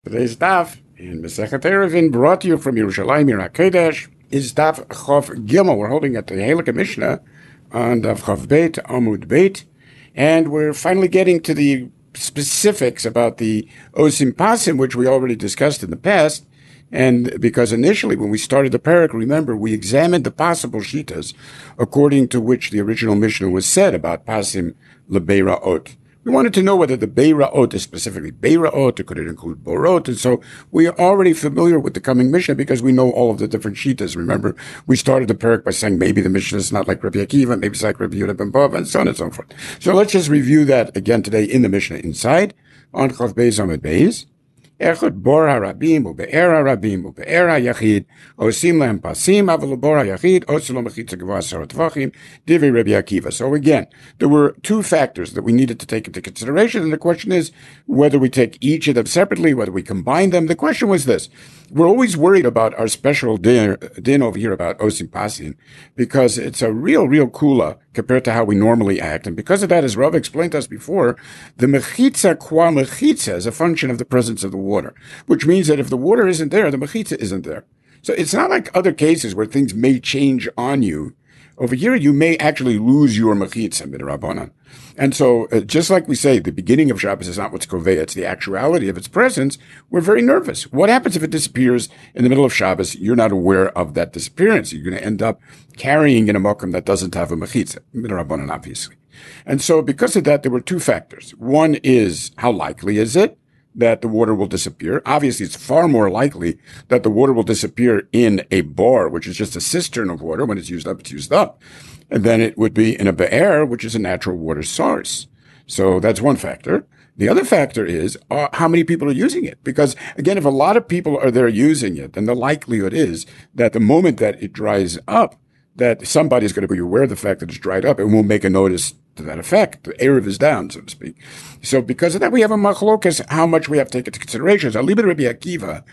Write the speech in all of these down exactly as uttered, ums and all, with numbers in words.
Today's daf in Masechet Eruvin, brought to you from Yerushalayim, Yer HaKodesh, is daf Chof Gimel. We're holding at the Halakha Mishnah on daf Chof Beit, Amud Beit, and we're finally getting to the specifics about the Osim Pasim, which we already discussed in the past. And because initially, when we started the parak, remember, we examined the possible shitas according to which the original Mishnah was said about Pasim Lebeiraot. We wanted to know whether the Beiraot is specifically Beiraot, or could it include Borot? And so we are already familiar with the coming Mishnah because we know all of the different shitas. Remember, we started the parak by saying maybe the Mishnah is not like Rabbi Akiva, maybe it's like Rabbi Yehuda ben Bava, and so on and so forth. So let's just review that again today in the Mishnah inside on Chav Beis Amud Beis. Echad bor harabim ube'er harabim ube'er hayachid osim lehem pasim aval bor hayachid osim lo mechitza gevua asar tvachim divrei Rabbi Akiva. So again, there were two factors that we needed to take into consideration, and the question is whether we take each of them separately, whether we combine them. The question was this: we're always worried about our special din, din over here about osim pasim because it's a real, real kula compared to how we normally act, and because of that, as Rav explained to us before, the mechitza qua mechitza is a function of the presence of the water, which means that if the water isn't there, the mechitza isn't there. So it's not like other cases where things may change on you. Over here, you may actually lose your mechitza, midrabanan. And so, uh, just like we say, the beginning of Shabbos is not what's kovei, it's the actuality of its presence. We're very nervous. What happens if it disappears in the middle of Shabbos? You're not aware of that disappearance. You're going to end up carrying in a makom that doesn't have a mechitza, midrabanan, obviously. And so, because of that, there were two factors. One is, how likely is it that the water will disappear? Obviously, it's far more likely that the water will disappear in a bar, which is just a cistern of water. When it's used up, it's used up. And then it would be in a be'er, which is a natural water source. So that's one factor. The other factor is uh, how many people are using it. Because, again, if a lot of people are there using it, then the likelihood is that the moment that it dries up, that somebody's going to be aware of the fact that it's dried up and will make a notice to that effect. The Erev is down, so to speak. So because of that, we have a machlokas, how much we have to take into consideration. So Aliba Rabbi Akiva,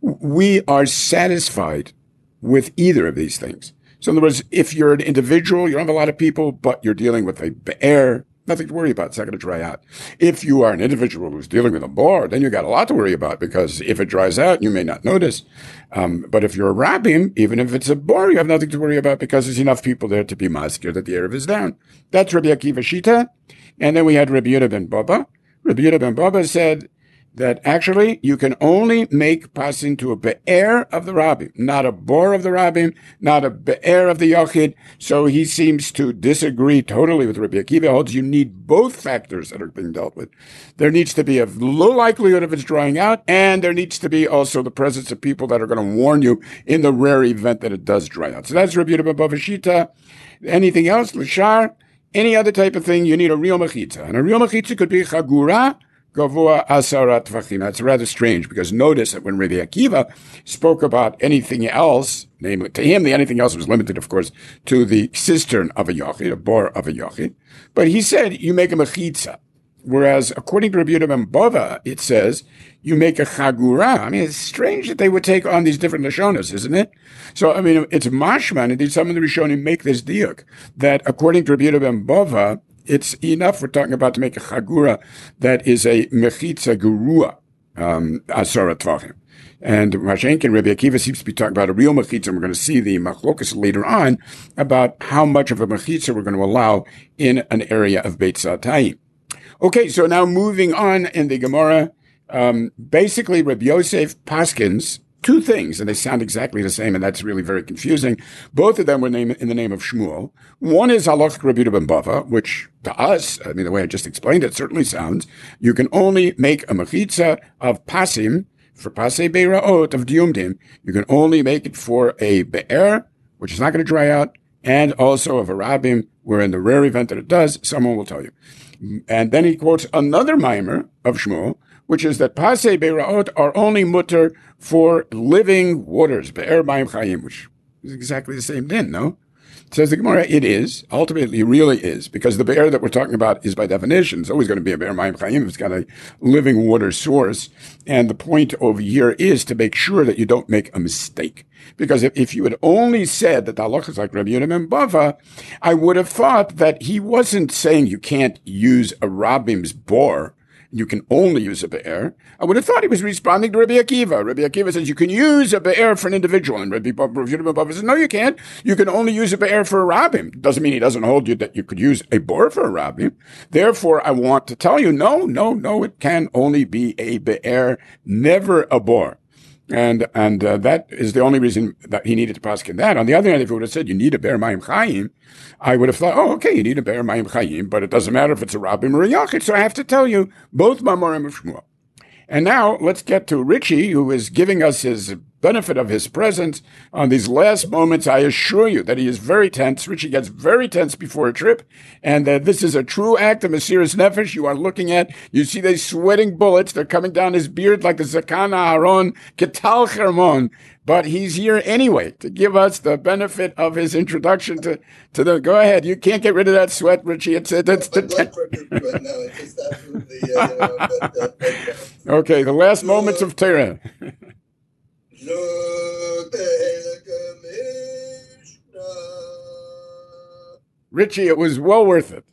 we are satisfied with either of these things. So in other words, if you're an individual, you don't have a lot of people, but you're dealing with a be'er, nothing to worry about. It's not going to dry out. If you are an individual who's dealing with a bar, then you got a lot to worry about because if it dries out, you may not notice. Um, but if you're a rabbim, even if it's a bar, you have nothing to worry about because there's enough people there to be maskir that the Erev is down. That's Rabbi Akiva Shita. And then we had Rabbi Yehuda ben Bava. Rabbi Yehuda ben Bava said that actually you can only make pasin to a be'er of the rabbim, not a bor of the rabbim, not a be'er of the yachid. So he seems to disagree totally with Rabbi Akiva. He holds you need both factors that are being dealt with. There needs to be a low likelihood of it's drying out, and there needs to be also the presence of people that are going to warn you in the rare event that it does dry out. So that's Rabbi Yehuda ben Bava Shita. Anything else? L'shar? Any other type of thing, you need a real mechitza. And a real mechitza could be chagura, Gavua asarat tvachim. That's rather strange because notice that when Rabbi Akiva spoke about anything else, namely to him, the anything else was limited, of course, to the cistern of a yochid, a bar of a yochid. But he said you make a mechitza, whereas according to Rabbi Yehuda ben Bava, it says you make a chagura. I mean, it's strange that they would take on these different lashonas, isn't it? So I mean, it's mashman. Indeed, some of the Rishonim make this diuk that according to Rabbi Yehuda ben Bava, it's enough we're talking about to make a chagura that is a mechitza gurua, um, asara tvachim. And Rashenkin and Rabbi Akiva seems to be talking about a real mechitza, and we're going to see the machlokas later on about how much of a mechitza we're going to allow in an area of Beit Satayim. Okay, so now moving on in the Gemara, um, basically Rabbi Yosef Paskins, two things, and they sound exactly the same, and that's really very confusing. Both of them were named in the name of Shmuel. One is Halachic Rabbi Yehuda ben Bava, which to us, I mean, the way I just explained it certainly sounds, you can only make a mechitza of pasim, for pasei beiraot, of diumdim. You can only make it for a be'er, which is not going to dry out, and also of a rabbim, where in the rare event that it does, someone will tell you. And then he quotes another mimer of Shmuel, which is that pasei beiraot are only mutter for living waters, be'er mayim chayim, which is exactly the same din, no? Says the Gemara, it is. Ultimately, it really is, because the be'er that we're talking about is by definition, it's always going to be a be'er mayim chayim. It's got a living water source. And the point over here is to make sure that you don't make a mistake. Because if, if you had only said that the halacha is like Rabbi Yehuda ben Bava, I would have thought that he wasn't saying you can't use a rabbim's bor You can only use a be'er. I would have thought he was responding to Rabbi Akiva. Rabbi Akiva says you can use a be'er for an individual. And Rabbi Akiva says, no, you can't. You can only use a be'er for a rabbim. Doesn't mean he doesn't hold you that you could use a bor for a rabbim. Therefore, I want to tell you, no, no, no, it can only be a be'er, never a bor. And and uh, that is the only reason that he needed to paskin that. On the other hand, if he would have said you need a be'er mayim chayim, I would have thought, oh, okay, you need a be'er mayim chayim, but it doesn't matter if it's a rabbim or a yachid. So I have to tell you both Mamorim of Shmuel. And now let's get to Richie, who is giving us his benefit of his presence on these last moments. I assure you that he is very tense. Richie gets very tense before a trip, and that this is a true act of Mesiras Nefesh. You are looking at, you see these sweating bullets. They're coming down his beard like the Zakana Aaron, Ketal Hermon. But he's here anyway to give us the benefit of his introduction to, to the, go ahead. You can't get rid of that sweat, Richie. It's, it's, it's the blood pressure, but no, it's just absolutely, uh, you know, but, uh, but, uh, okay, the last moments of Torah. Richie, it was well worth it.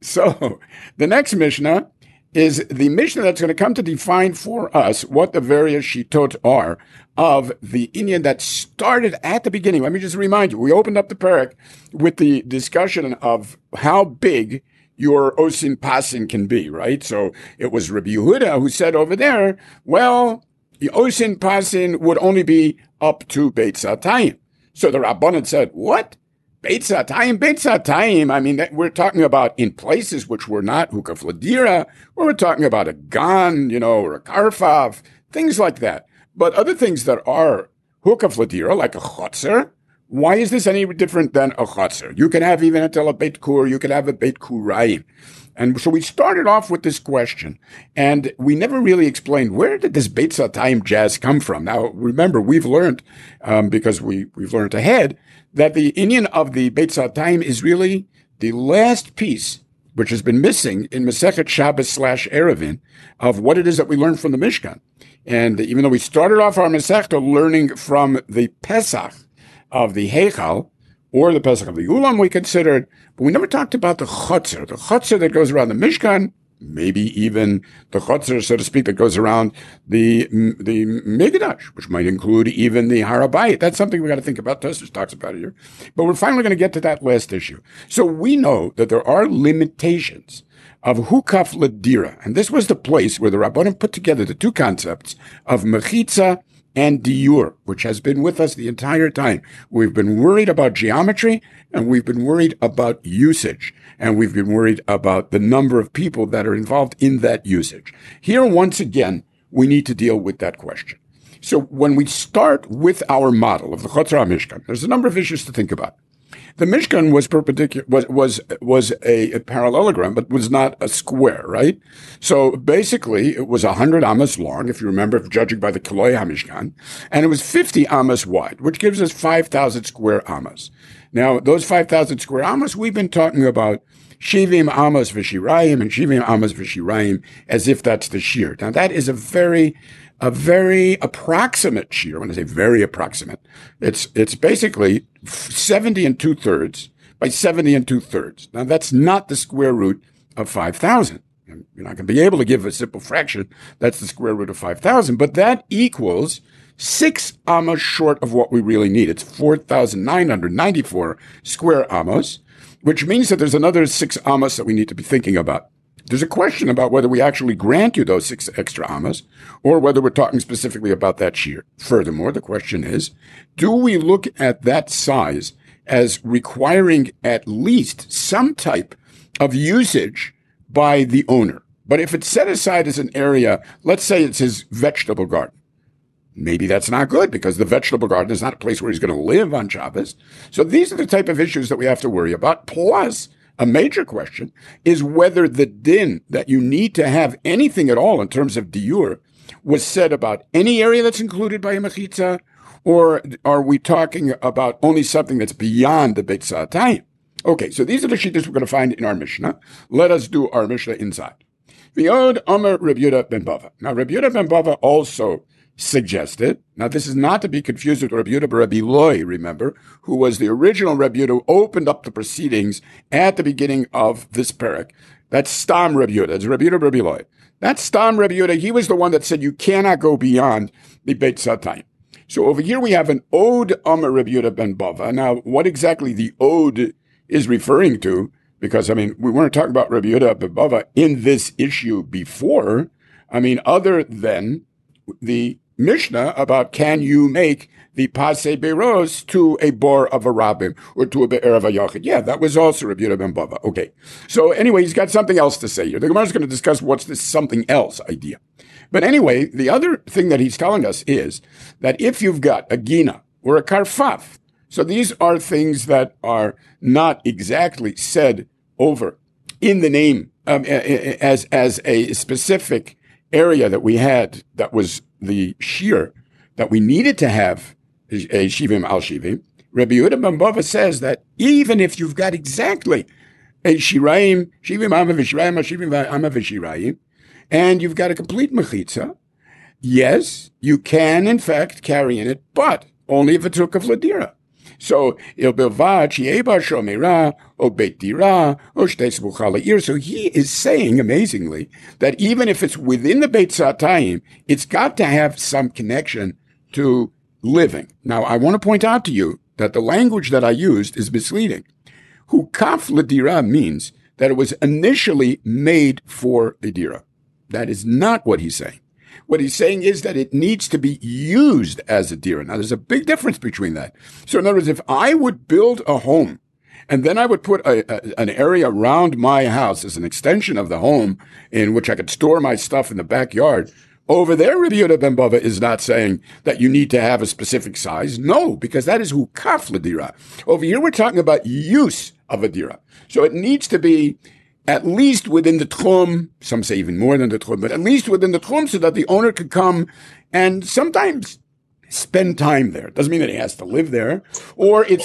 So the next Mishnah is the Mishnah that's going to come to define for us what the various shitot are of the inyan that started at the beginning. Let me just remind you, we opened up the parak with the discussion of how big your osin pasin can be, right? So it was Rabbi Yehuda who said over there, well, the osin pasin would only be up to Beit Satayim. So the Rabbanan said, what? Beit Satayim, Beit Satayim. I mean, that we're talking about in places which were not Hukaf Ladira, or we're talking about a Gan, you know, or a Karfav, things like that. But other things that are Hukaf Ladira, like a Chotzer, why is this any different than a Chotzer? You can have even until a Beit Kur, you can have a Beit Kurayim. And so we started off with this question, and we never really explained where did this Beit Satayim jazz come from. Now, remember, we've learned, um, because we, we've learned ahead, that the inyan of the Beit Satayim is really the last piece, which has been missing in Masechet Shabbos slash Erevin, of what it is that we learned from the Mishkan. And even though we started off our Masechta learning from the Pesach of the Heichal, or the Pesach of the Ulam, we considered, but we never talked about the Chotzer, the Chotzer that goes around the Mishkan, maybe even the Chotzer, so to speak, that goes around the the Mikdash, which might include even the Har HaBayit. That's something we got to think about. Tosfos talks about it here. But we're finally going to get to that last issue. So we know that there are limitations of Hukaf Ladira, and this was the place where the Rabbanim put together the two concepts of Mechitza and diur, which has been with us the entire time. We've been worried about geometry, and we've been worried about usage, and we've been worried about the number of people that are involved in that usage. Here, once again, we need to deal with that question. So when we start with our model of the Chotzer HaMishkan, there's a number of issues to think about. The Mishkan was perpendicular, was, was, was a, a parallelogram, but was not a square, right? So basically, it was one hundred amas long, if you remember, if judging by the Kiloi HaMishkan, and it was fifty amas wide, which gives us five thousand square amas. Now, those five thousand square amas, we've been talking about Shivim amas v'shirayim and Shivim amas v'shirayim as if that's the shear. Now, that is a very a very approximate shear. When I say very approximate, it's it's basically seventy and two thirds by seventy and two thirds. Now that's not the square root of five thousand. You're not going to be able to give a simple fraction. That's the square root of five thousand, but that equals six amos short of what we really need. It's four thousand nine hundred ninety-four square amos, which means that there's another six amos that we need to be thinking about. There's a question about whether we actually grant you those six extra amas, or whether we're talking specifically about that shear. Furthermore, the question is, do we look at that size as requiring at least some type of usage by the owner? But if it's set aside as an area, let's say it's his vegetable garden, maybe that's not good because the vegetable garden is not a place where he's going to live on Shabbos. So these are the type of issues that we have to worry about. Plus, a major question is whether the din that you need to have anything at all in terms of diur was said about any area that's included by a mechitza, or are we talking about only something that's beyond the Beit Satayim? Okay, so these are the shittas we're going to find in our Mishnah. Let us do our Mishnah inside. V'yod Omer Rabbi Yehuda ben Bava. Now, Rabbi Yehuda ben Bava also suggested, now this is not to be confused with Rabbi Yehuda Rabbi Loi, remember, who was the original Rabbi Yehuda who opened up the proceedings at the beginning of this parak. That's Stam Rabbi Yehuda. It's Rabbi Yehuda Rabbi Loi. That's Stam Rabbi Yehuda. He was the one that said you cannot go beyond the Beit Satayim. So over here we have an Ode Amar Rabbi Yehuda ben Bava. Now, what exactly the Ode is referring to, because, I mean, we weren't talking about Rabbi Yehuda ben Bava in this issue before. I mean, other than the Mishnah about can you make the Pasei Beros to a bar of a rabbim or to a be'er of a yachid. Yeah, that was also Rabbi Yehuda ben Bava. Okay. So anyway, he's got something else to say here. The Gemara is going to discuss what's this something else idea. But anyway, the other thing that he's telling us is that if you've got a gina or a karfaf, so these are things that are not exactly said over in the name um, as, as a specific area that we had that was the shear that we needed to have a shivim al shivim. Rabbi Yehuda ben Bava says that even if you've got exactly a shiraim, shivim ama v'shiraim, shivim ama v'shiraim, and you've got a complete mechitza, yes, you can in fact carry in it, but only if it's hukaf ladira. So il bilvad shi'eba shomira o beit dira o shteis buchala. So he is saying amazingly that even if it's within the Beit Satayim, it's got to have some connection to living. Now, I want to point out to you that the language that I used is misleading. Hukaf ladira means that it was initially made for a dira. That is not what he's saying. What he's saying is that it needs to be used as a dira. Now, there's a big difference between that. So, in other words, if I would build a home and then I would put a, a, an area around my house as an extension of the home in which I could store my stuff in the backyard, over there, Rabbi Yehuda ben Bava is not saying that you need to have a specific size. No, because that is hukaf l'dira. Over here, we're talking about use of a dira. So it needs to be at least within the tchum, some say even more than the tchum, but at least within the tchum so that the owner could come and sometimes spend time there. It doesn't mean that he has to live there. Or it's,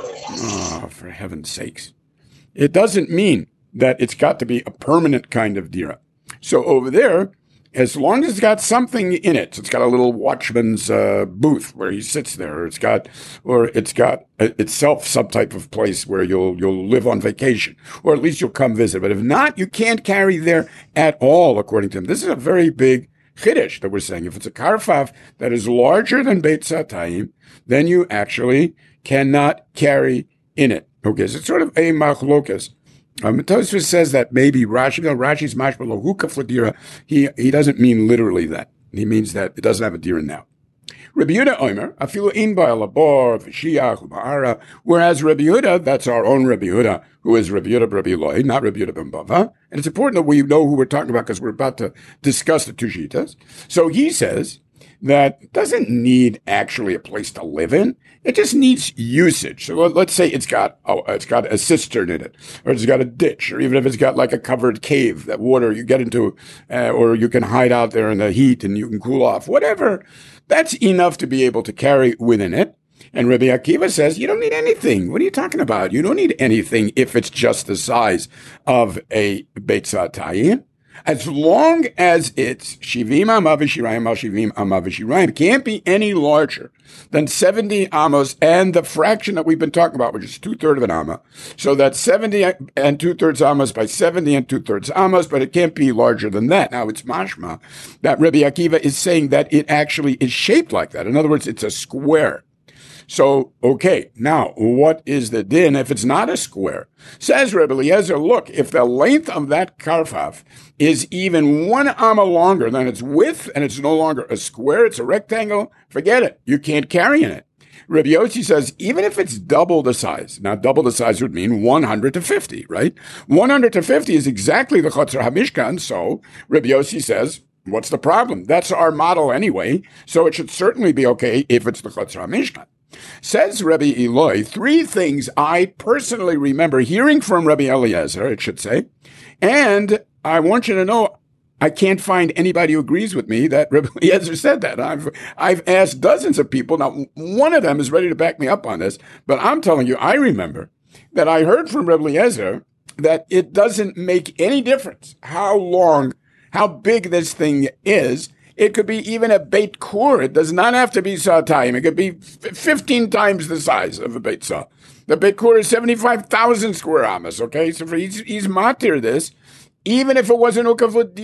oh, for heaven's sakes. It doesn't mean that it's got to be a permanent kind of dira. So over there, as long as it's got something in it, so it's got a little watchman's uh, booth where he sits there, or it's got, or it's got itself some type of place where you'll you'll live on vacation, or at least you'll come visit. But if not, you can't carry there at all, according to him. This is a very big chiddush that we're saying. If it's a karfaf that is larger than Beit Satayim, then you actually cannot carry in it. Okay, so it's sort of a machlokas. Um, Tosfos says that maybe Rashi, no, Rashi's mashma lo hukaf l'dira. He he doesn't mean literally that. He means that it doesn't have a dira now. Rabbi Yehuda Omer, afilu in ba'al labor v'shiach u'ba'ara. Whereas Rabbi Yehuda, that's our own Rabbi Yehuda, who is Rabbi Yehuda Rabbi Eloi, not Rabbi Yehuda ben Bava. And it's important that we know who we're talking about because we're about to discuss the two shitas. So he says that it doesn't need actually a place to live in. It just needs usage. So let's say it's got oh, it's got a cistern in it, or it's got a ditch, or even if it's got like a covered cave that water you get into, uh, or you can hide out there in the heat and you can cool off, whatever. That's enough to be able to carry within it. And Rabbi Akiva says, you don't need anything. What are you talking about? You don't need anything if it's just the size of a Beit Satayim. As long as it's shivim amma v'shirayim al shivim amma v'shirayim, it can't be any larger than seventy amos and the fraction that we've been talking about, which is two-thirds of an amma. So that's seventy and two-thirds amos by seventy and two-thirds amos, but it can't be larger than that. Now, it's mashma that Rabbi Akiva is saying that it actually is shaped like that. In other words, it's a square. So, okay, now, what is the din if it's not a square? Says Rebbe Eliezer, look, if the length of that karfaf is even one amma longer than its width, and it's no longer a square, it's a rectangle, forget it. You can't carry in it. Rabbi Yossi says, even if it's double the size, now double the size would mean one hundred to fifty, right? one hundred to fifty is exactly the Chotzer HaMishkan, so Rabbi Yossi says, what's the problem? That's our model anyway, so it should certainly be okay if it's the Chotzer HaMishkan. Says Rabbi Eloi, three things I personally remember hearing from Rabbi Eliezer, it should say, and I want you to know I can't find anybody who agrees with me that Rabbi Eliezer said that. I've I've asked dozens of people. Now, one of them is ready to back me up on this, but I'm telling you, I remember that I heard from Rabbi Eliezer that it doesn't make any difference how long, how big this thing is. It could be even a Beit Kur. It does not have to be Satayim. It could be fifteen times the size of a Beit Sa. The Beit Kur is seventy-five thousand square amas, okay? So for, he's, he's matir this, even if it wasn't Ukaf L'Dira.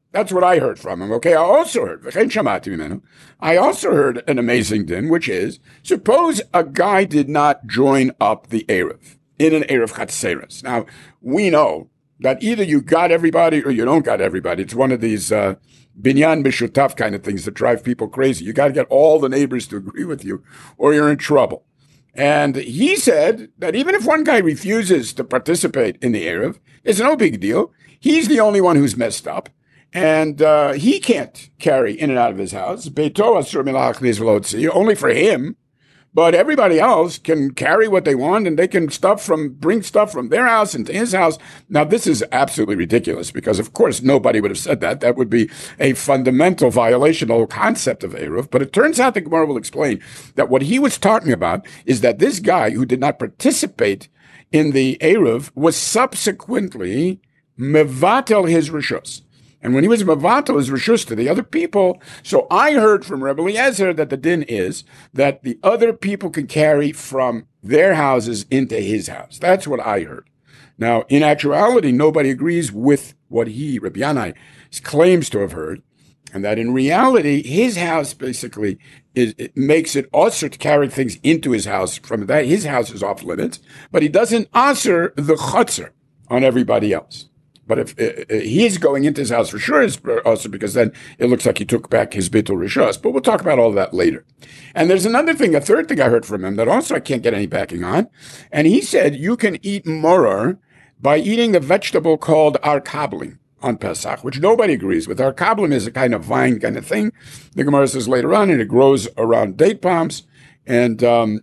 That's what I heard from him. Okay, I also heard, I also heard an amazing din, which is, suppose a guy did not join up the Erev in an Erev Chatzeres. Now, we know that either you got everybody or you don't got everybody. It's one of these uh, binyan mishutaf kind of things that drive people crazy. You got to get all the neighbors to agree with you or you're in trouble. And he said that even if one guy refuses to participate in the Erev, it's no big deal. He's the only one who's messed up. And uh, he can't carry in and out of his house. Beito asur milach nizvlotzi, only for him. But everybody else can carry what they want, and they can stuff from bring stuff from their house into his house. Now, this is absolutely ridiculous because, of course, nobody would have said that. That would be a fundamental violation of the whole concept of Eruv. But it turns out the Gemara will explain that what he was talking about is that this guy who did not participate in the Eruv was subsequently mevatel his rishus. And when he was mevatel his rishus to the other people, so I heard from Rebbe Eliezer that the din is that the other people can carry from their houses into his house. That's what I heard. Now, in actuality, nobody agrees with what he, Rabbi Yanai, claims to have heard, and that in reality, his house basically is, it makes it usher to carry things into his house. From that, his house is off limits, but he doesn't usher the chutzner on everybody else. But if uh, he's going into his house for sure, it's also because then it looks like he took back his bitul rishus. But we'll talk about all of that later. And there's another thing, a third thing I heard from him that also I can't get any backing on. And he said you can eat moror by eating the vegetable called arkablim on Pesach, which nobody agrees with. Arkablim is a kind of vine kind of thing. The Gemara says later on, and it grows around date palms. And um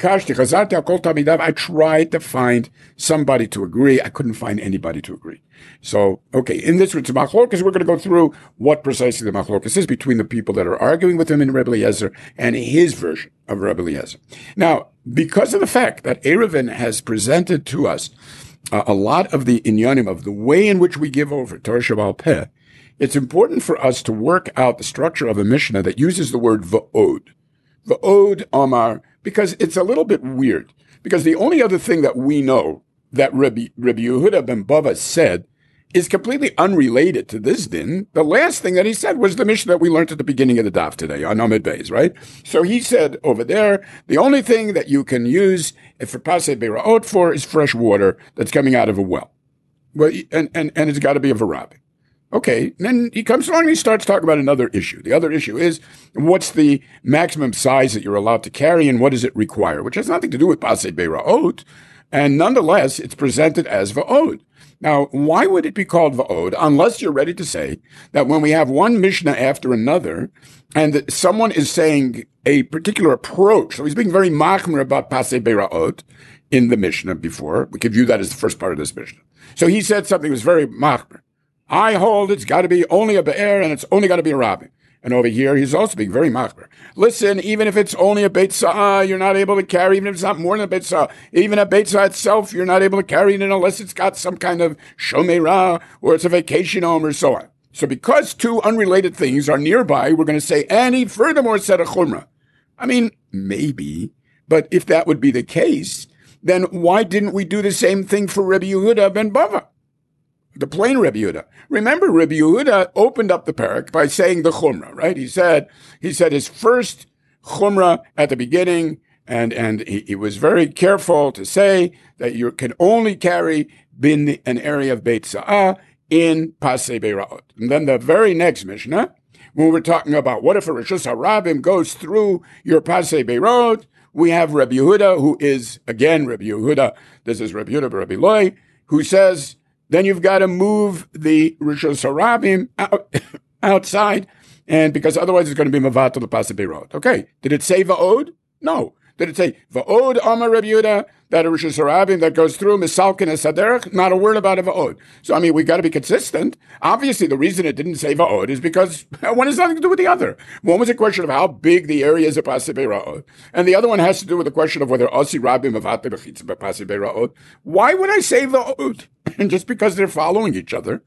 I tried to find somebody to agree. I couldn't find anybody to agree. So, okay, in this it's a machlokas, we're going to go through what precisely the machlokas is between the people that are arguing with him in Rebbe Eliezer and his version of Rebbe Eliezer. Now, because of the fact that Eruvin has presented to us uh, a lot of the inyanim of the way in which we give over Torah Shebaal Peh, it's important for us to work out the structure of a Mishnah that uses the word va'od. Va'od Omar, because it's a little bit weird. Because the only other thing that we know that Rabbi, Rabbi Yehuda ben Bava said is completely unrelated to this din. The last thing that he said was the Mishnah that we learned at the beginning of the daf today on Amud Beis, right? So he said over there, the only thing that you can use for Pasei Beira'ot for is fresh water that's coming out of a well. Well, and, and, and it's got to be a varabi. Okay, then he comes along and he starts talking about another issue. The other issue is, what's the maximum size that you're allowed to carry and what does it require? Which has nothing to do with Pasei Beira'ot, and nonetheless, it's presented as Va'od. Now, why would it be called Va'od unless you're ready to say that when we have one Mishnah after another and someone is saying a particular approach, so he's being very machmer about Pasei Beira'ot in the Mishnah before, we could view that as the first part of this Mishnah. So he said something that was very machmer. I hold it's got to be only a be'er and it's only got to be a rabbi. And over here, he's also being very machmer. Listen, even if it's only a beit sa'ah, you're not able to carry, even if it's not more than a beit sa'ah. Even a beit sa'ah itself, you're not able to carry it unless it's got some kind of shomerah or it's a vacation home or so on. So because two unrelated things are nearby, we're going to say, and he furthermore said a chumrah. I mean, maybe, but if that would be the case, then why didn't we do the same thing for Rabbi Yehuda ben Bava? The plain Rebbe Yehuda. Remember, Rebbe Yehuda opened up the parak by saying the chumrah, right? He said, he said his first chumrah at the beginning, and, and he, he was very careful to say that you can only carry bin an area of Beit Sa'ah in Pasei Beira'ot. And then the very next Mishnah, when we're talking about what if a Rishus HaRabim goes through your Pasei Beira'ot, we have Rebbe Yehuda, who is, again, Rebbe Yehuda, this is Rebbe Yehuda Rebbe Loi, who says, then you've got to move the Rishus HaRabim out, outside, and because otherwise it's going to be Mavatal the Pasei Beira'ot. Okay, did it say Va'od? No. Did it say Va'od Amar Rebbe Yehuda, that a Rishus HaRabim that goes through Misalkin and Saderach? Not a word about a Va'od. So, I mean, we got to be consistent. Obviously, the reason it didn't say Va'od is because one has nothing to do with the other. One was a question of how big the area is of Pasei Beira'ot, and the other one has to do with the question of whether Osi Rabim Mavatal B'chitza Pasei Beira'ot. Why would I say Va'od? And just because they're following each other.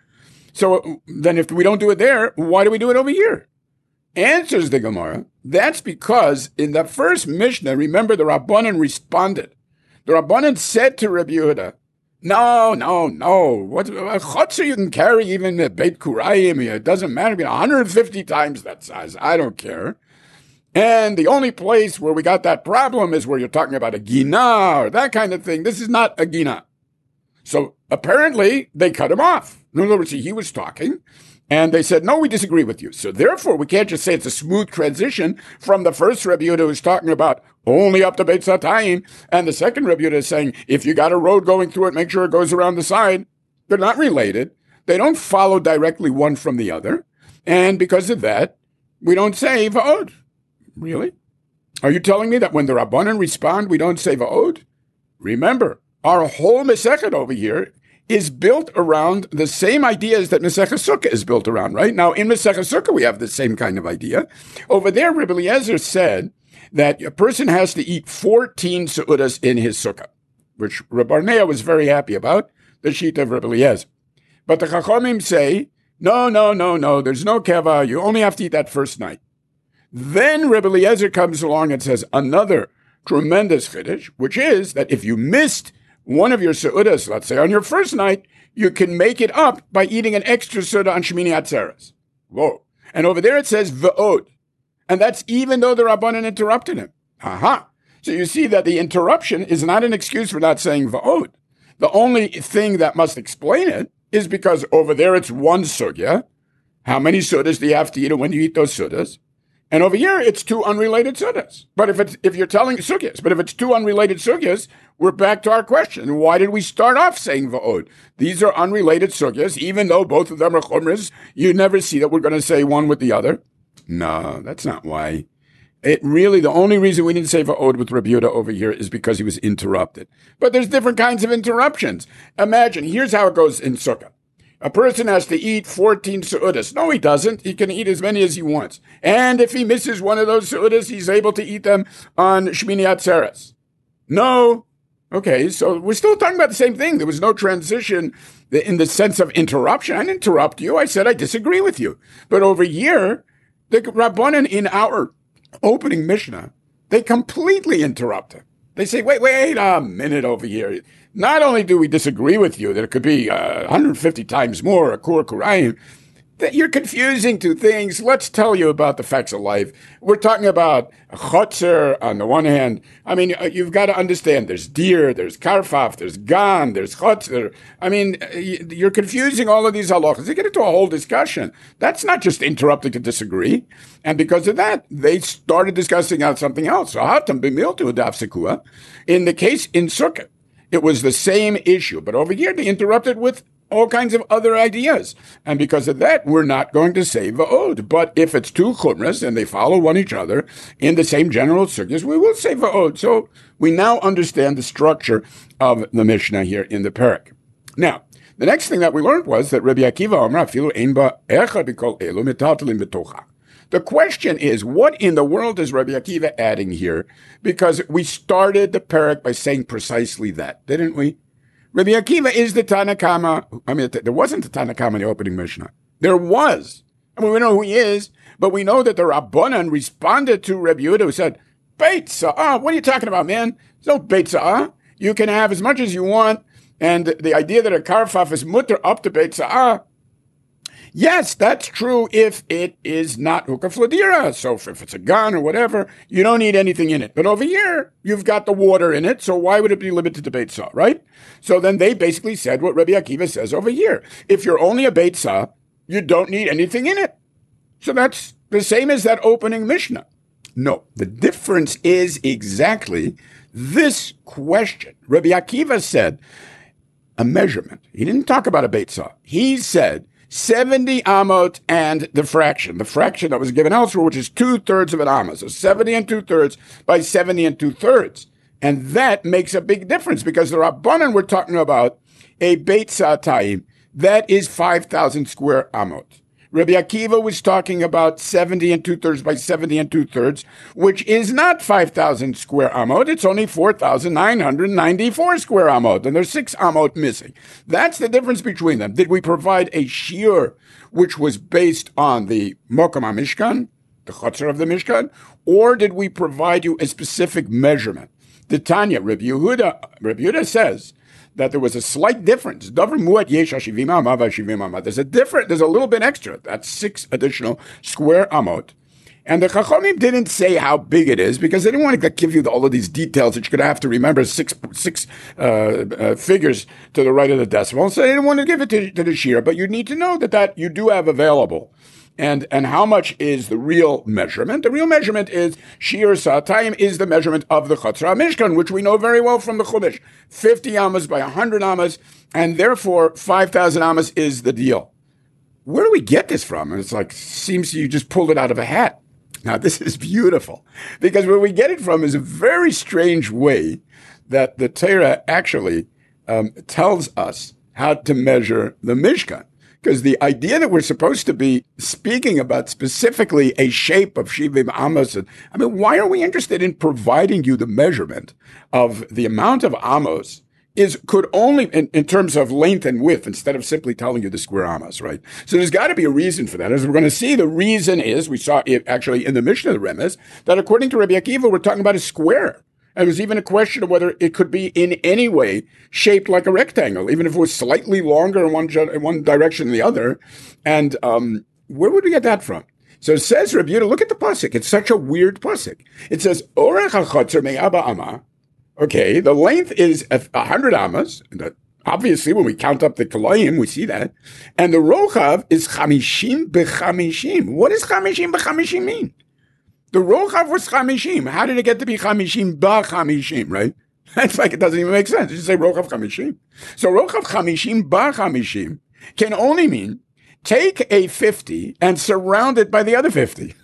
So then if we don't do it there, why do we do it over here? Answers the Gemara. That's because in the first Mishnah, remember the Rabbanan responded. The Rabbanan said to Rabbi Yehuda, No, no, no. What a chotzer you can carry even at Beit Kurayim. It doesn't matter. one hundred fifty times that size. I don't care. And the only place where we got that problem is where you're talking about a gina or that kind of thing. This is not a gina. So apparently they cut him off. In other words, he was talking and they said, no, we disagree with you. So therefore, we can't just say it's a smooth transition from the first Rebbe Yehuda who's talking about only up to Beit Satayim, and the second Rebbe Yehuda is saying, if you got a road going through it, make sure it goes around the side. They're not related. They don't follow directly one from the other. And because of that, we don't say va'od. Really? Are you telling me that when the Rabbanan respond, we don't say va'od? Remember, our whole Masechet over here is built around the same ideas that Masechet Sukkah is built around, right? Now, in Masechet Sukkah, we have the same kind of idea. Over there, Rebbe Eliezer said that a person has to eat fourteen seudas in his sukkah, which Reb Barnea was very happy about, the sheet of Rebbe Eliezer. But the Chachamim say, no, no, no, no, there's no keva, you only have to eat that first night. Then Rebbe Eliezer comes along and says another tremendous chiddush, which is that if you missed one of your seudas, let's say on your first night, you can make it up by eating an extra seudah on Shemini Atzeres. Whoa. And over there it says v'od. And that's even though the Rabbanan interrupted him. Aha. So you see that the interruption is not an excuse for not saying v'od. The only thing that must explain it is because over there it's one sugya. How many seudas do you have to eat when you eat those seudas? And over here, it's two unrelated sugyas. But if it's if you're telling sugyas, but if it's two unrelated sugyas, we're back to our question. Why did we start off saying va'od? These are unrelated sugyas, even though both of them are chumras. You never see that we're going to say one with the other. No, that's not why. It really, the only reason we didn't say va'od with Rabbi Yehuda over here is because he was interrupted. But there's different kinds of interruptions. Imagine, here's how it goes in Sukkah. A person has to eat fourteen seudas. No, he doesn't. He can eat as many as he wants. And if he misses one of those seudas, he's able to eat them on Shmini Atzeres. No. Okay, so we're still talking about the same thing. There was no transition in the sense of interruption. I didn't interrupt you. I said I disagree with you. But over here, the Rabbanan in our opening Mishnah, they completely interrupt him. They say, wait, wait a minute over here. Not only do we disagree with you that it could be uh, one hundred fifty times more, a Kur Kurayim, that you're confusing two things. Let's tell you about the facts of life. We're talking about chotzer on the one hand. I mean, you've got to understand there's deer, there's karfaf, there's gan, there's chotzer. I mean, you're confusing all of these halachas. You get into a whole discussion. That's not just interrupting to disagree. And because of that, they started discussing out something else. In the case in Sukkot, it was the same issue. But over here, they interrupted with all kinds of other ideas. And because of that, we're not going to say va'od. But if it's two chumras and they follow one each other in the same general sugyas, we will say va'od. So we now understand the structure of the Mishnah here in the parak. Now, the next thing that we learned was that Rabbi Akiva Amar afilu ein ba echad b'kol elu metaltalin b'tocha. The question is, what in the world is Rabbi Akiva adding here? Because we started the parak by saying precisely that, didn't we? Rabbi Akiva is the Tanakama. I mean, there wasn't a Tanakama in the opening Mishnah. There was. I mean, we know who he is, but we know that the Rabbanan responded to Rabbi Yehuda who said, Beit Sa'ah, what are you talking about, man? There's no Beit Sa'ah. You can have as much as you want, and the idea that a karfaf is mutter up to Beit Sa'ah, yes, that's true if it is not hukaf ladira. So if it's a gun or whatever, you don't need anything in it. But over here, you've got the water in it, so why would it be limited to Beit Sa'ah, right? So then they basically said what Rabbi Akiva says over here. If you're only a Beit Sa'ah, you don't need anything in it. So that's the same as that opening Mishnah. No, the difference is exactly this question. Rabbi Akiva said a measurement. He didn't talk about a Beit Sa'ah. He said seventy amot and the fraction, the fraction that was given elsewhere, which is two-thirds of an amma. So seventy and two-thirds by seventy and two-thirds. And that makes a big difference because the Rabbanan we're talking about a Beit Sa'atayim, that is five thousand square amot. Rabbi Akiva was talking about seventy and two-thirds by seventy and two-thirds, which is not five thousand square amot. It's only four thousand nine hundred ninety-four square amot, and there's six amot missing. That's the difference between them. Did we provide a shiur which was based on the Mokom HaMishkan, the chotzer of the Mishkan, or did we provide you a specific measurement? The Tanya, Rabbi Yehuda, Rabbi Yehuda says that there was a slight difference. There's a different, there's a little bit extra. That's six additional square amot. And the Chachamim didn't say how big it is because they didn't want to give you all of these details that you're going to have to remember six six uh, uh, figures to the right of the decimal. So they didn't want to give it to, to the Shira, but you need to know that, that you do have available. And and how much is the real measurement? The real measurement is Shir Sa'atayim is the measurement of the Chatzar Mishkan, which we know very well from the Chumash. fifty amas by one hundred amas, and therefore five thousand amas is the deal. Where do we get this from? And it's like, seems you just pulled it out of a hat. Now, this is beautiful, because where we get it from is a very strange way that the Torah actually um, tells us how to measure the Mishkan. Because the idea that we're supposed to be speaking about specifically a shape of Shivim Amos, I mean, why are we interested in providing you the measurement of the amount of Amos is could only, in, in terms of length and width, instead of simply telling you the square Amos, right? So there's got to be a reason for that. As we're going to see, the reason is, we saw it actually in the Mishnah, the Remes, that according to Rabbi Akiva, we're talking about a square. And there's even a question of whether it could be in any way shaped like a rectangle, even if it was slightly longer in one, in one direction than the other. And um, where would we get that from? So it says, Rabbi Yehuda, look at the pasuk. It's such a weird pasuk. It says, Orech hachatzer me'aba ama. Okay, the length is one hundred amas. Obviously, when we count up the kolayim, we see that. And the rochav is chamishim b'chamishim. What does chamishim b'chamishim mean? The rochav was chamishim. How did it get to be chamishim b'chamishim, right? It's like it doesn't even make sense. You just say rochav chamishim. So rochav chamishim b'chamishim can only mean take a fifty and surround it by the other fifty.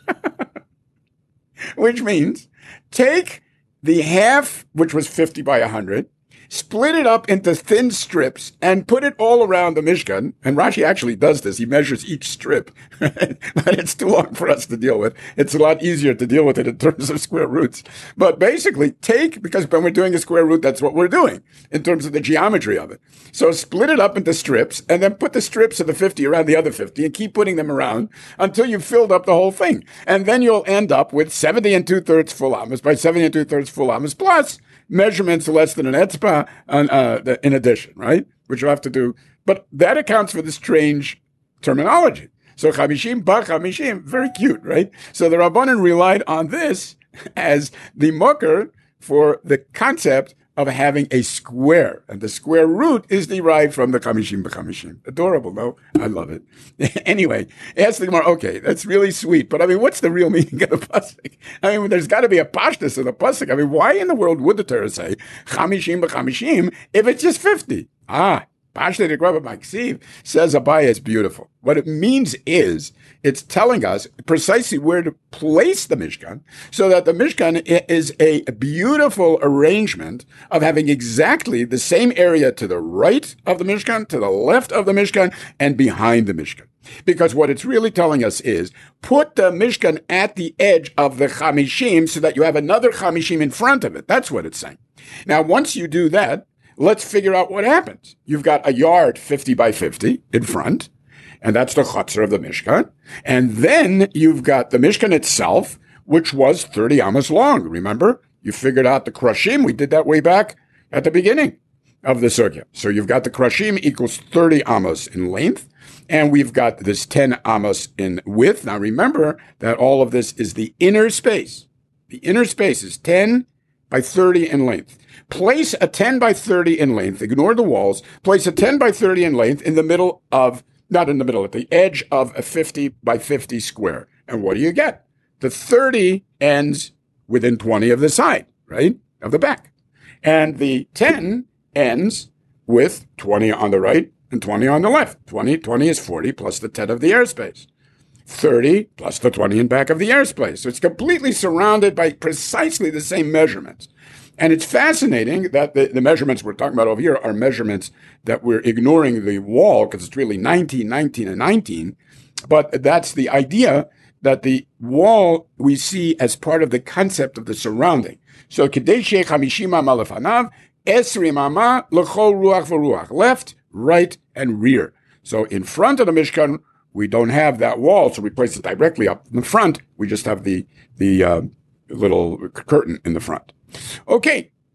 Which means take the half, which was fifty by one hundred, split it up into thin strips and put it all around the Mishkan. And Rashi actually does this. He measures each strip, but it's too long for us to deal with. It's a lot easier to deal with it in terms of square roots. But basically take, because when we're doing a square root, that's what we're doing in terms of the geometry of it. So split it up into strips and then put the strips of the fifty around the other fifty and keep putting them around until you've filled up the whole thing. And then you'll end up with seventy and two thirds full amas by seventy and two thirds full amas plus measurements less than an etzpa on, uh, in addition, right? Which you'll have to do. But that accounts for the strange terminology. So chamishim, ba chamishim, very cute, right? So the Rabbanan relied on this as the mucker for the concept of having a square. And the square root is derived from the chamishim b'chamishim. Adorable, no? I love it. Anyway, ask the Gemara, okay, that's really sweet, but I mean, what's the real meaning of the pasuk? I mean, there's got to be a pashtus of the pasuk. I mean, why in the world would the Torah say chamishim b'chamishim if it's just fifty? Ah, Pashtus Rabbi Maksiv says Abaye is beautiful. What it means is, it's telling us precisely where to place the Mishkan, so that the Mishkan is a beautiful arrangement of having exactly the same area to the right of the Mishkan, to the left of the Mishkan, and behind the Mishkan. Because what it's really telling us is, put the Mishkan at the edge of the Chamishim so that you have another Chamishim in front of it. That's what it's saying. Now, once you do that, let's figure out what happens. You've got a yard fifty by fifty in front, and that's the chutzner of the Mishkan. And then you've got the Mishkan itself, which was thirty amas long. Remember? You figured out the krashim. We did that way back at the beginning of the sugya. So you've got the krashim equals thirty amas in length, and we've got this ten amas in width. Now remember that all of this is the inner space. The inner space is ten by thirty in length. Place a ten by thirty in length, ignore the walls, place a ten by thirty in length in the middle of, not in the middle, at the edge of a fifty by fifty square. And what do you get? The thirty ends within twenty of the side, right? Of the back. And the ten ends with twenty on the right and twenty on the left. twenty, twenty is forty plus the ten of the airspace. thirty plus the twenty in back of the airspace. So it's completely surrounded by precisely the same measurements. And it's fascinating that the, the measurements we're talking about over here are measurements that we're ignoring the wall because it's really nineteen, nineteen, and nineteen. But that's the idea that the wall we see as part of the concept of the surrounding. So, Kedei she'eh chamishim ama lefanav, esrim ama l'chol ruach v'ruach. Left, right, and rear. So in front of the Mishkan, we don't have that wall, so we place it directly up in the front. We just have the, the uh, little curtain in the front. Okay,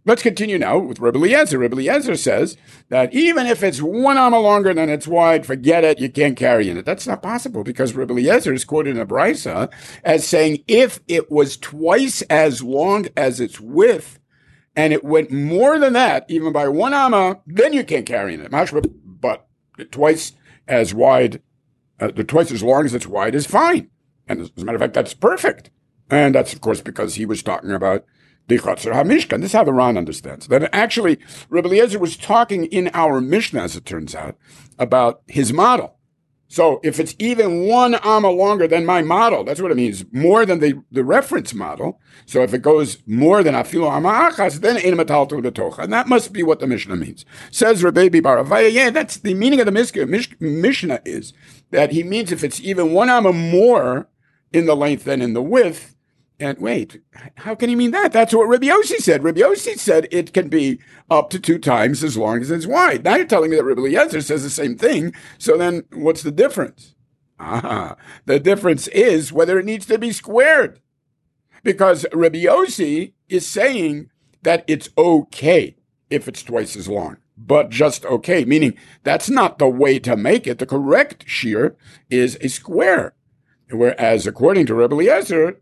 Let's continue now with Rebbe Eliezer. Rebbe Eliezer says that even if it's one amma longer than it's wide, forget it, you can't carry in it. That's not possible because Rebbe Eliezer is quoted in a brisa as saying if it was twice as long as its width and it went more than that, even by one amma, then you can't carry in it. But twice as wide, uh, the twice as long as it's wide is fine. And as a matter of fact, that's perfect. And that's, of course, because he was talking about the Chatzar HaMishkan. This is how the Ran understands. That actually, Rebbe Eliezer was talking in our Mishnah, as it turns out, about his model. So if it's even one amma longer than my model, that's what it means, more than the, the reference model. So if it goes more than afilu amma achas, then ein metaltel betocha. And that must be what the Mishnah means. Says Rebbe Baravaya, yeah, that's the meaning of the Mishnah is that he means if it's even one amma more in the length than in the width. And wait, how can he mean that? That's what Rabbi Yossi said. Rabbi Yossi said it can be up to two times as long as it's wide. Now you're telling me that Rabbi Eliezer says the same thing. So then what's the difference? Ah, the difference is whether it needs to be squared. Because Rabbi Yossi is saying that it's okay if it's twice as long, but just okay, meaning that's not the way to make it. The correct shear is a square. Whereas according to Rabbi Eliezer,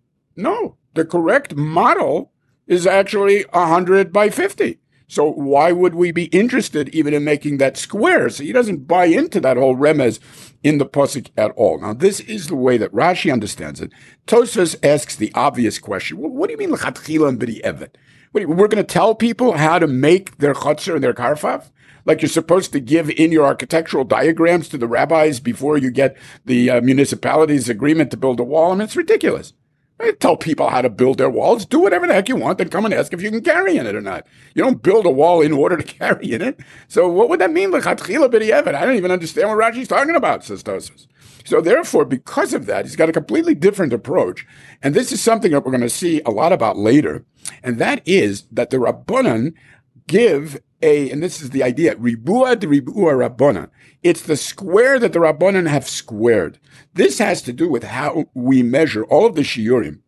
no, the correct model is actually one hundred by fifty. So why would we be interested even in making that square? So he doesn't buy into that whole remez in the pasuk at all. Now, this is the way that Rashi understands it. Tosfos asks the obvious question. Well, what do you mean l'chatchila and b'di'evet? We're going to tell people how to make their chutzner and their karfaf? Like you're supposed to give in your architectural diagrams to the rabbis before you get the uh, municipality's agreement to build a wall? I mean, it's ridiculous. I tell people how to build their walls. Do whatever the heck you want, then come and ask if you can carry in it or not. You don't build a wall in order to carry in it. So what would that mean? I don't even understand what Rashi's talking about, says Tosfos. So therefore, because of that, he's got a completely different approach. And this is something that we're going to see a lot about later. And that is that the Rabbanan give a, and this is the idea, ribua de ribua Rabbana. It's the square that the Rabbanan have squared. This has to do with how we measure all of the shiurim.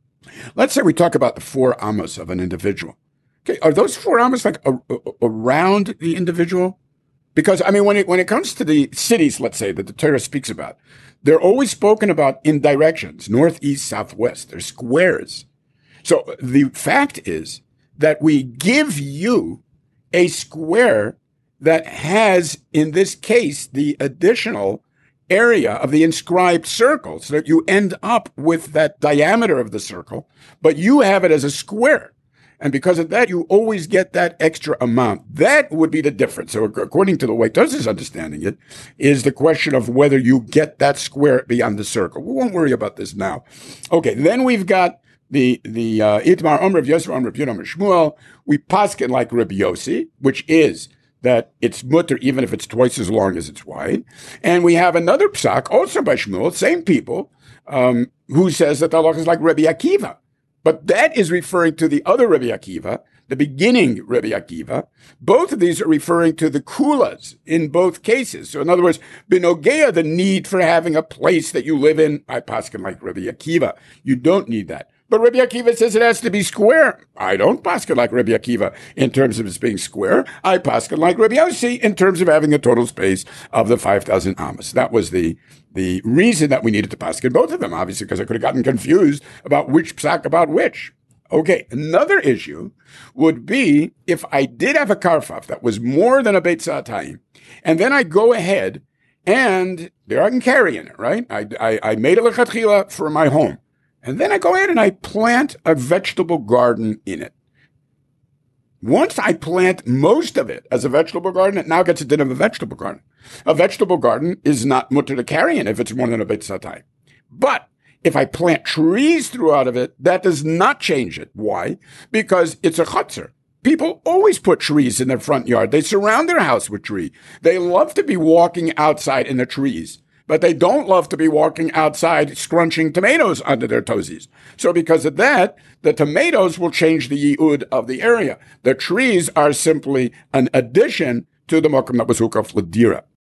Let's say we talk about the four amos of an individual. Okay, are those four amos like a, a, around the individual? Because, I mean, when it, when it comes to the cities, let's say, that the Torah speaks about, they're always spoken about in directions, north, east, south, west. They're squares. So the fact is that we give you a square that has, in this case, the additional area of the inscribed circle, so that you end up with that diameter of the circle, but you have it as a square. And because of that, you always get that extra amount. That would be the difference. So according to the way Tosfos is understanding it, is the question of whether you get that square beyond the circle. We won't worry about this now. Okay, then we've got the the uh, Itmar Omer of Yosef Omer of Yudam Shmuel. We paskin like Rabbi Yossi, which is that it's mutter even if it's twice as long as it's wide. And we have another psak, also by Shmuel, same people, um, who says that the halacha is like Rabbi Akiva. But that is referring to the other Rabbi Akiva, the beginning Rabbi Akiva. Both of these are referring to the kulas in both cases. So in other words, binogea, the need for having a place that you live in, I paskin like Rabbi Akiva. You don't need that. But Rabbi Akiva says it has to be square. I don't paskin like Rabbi Akiva in terms of it being square. I paskin like Rabbi Yossi in terms of having a total space of the five thousand amos. That was the the reason that we needed to paskin both of them, obviously, because I could have gotten confused about which psak about which. Okay, another issue would be if I did have a karfaf that was more than a beit sa'atayim, and then I go ahead and there I can carry in it, right? I, I, I made a lechatchila for my home. And then I go ahead and I plant a vegetable garden in it. Once I plant most of it as a vegetable garden, it now gets a din of a vegetable garden. A vegetable garden is not mutter to carry in if it's more than a beit satay. But if I plant trees throughout of it, that does not change it. Why? Because it's a chutzner. People always put trees in their front yard. They surround their house with tree. They love to be walking outside in the trees. But they don't love to be walking outside scrunching tomatoes under their toesies. So because of that, the tomatoes will change the yi'ud of the area. The trees are simply an addition to the mokum that was hukaf l'dira.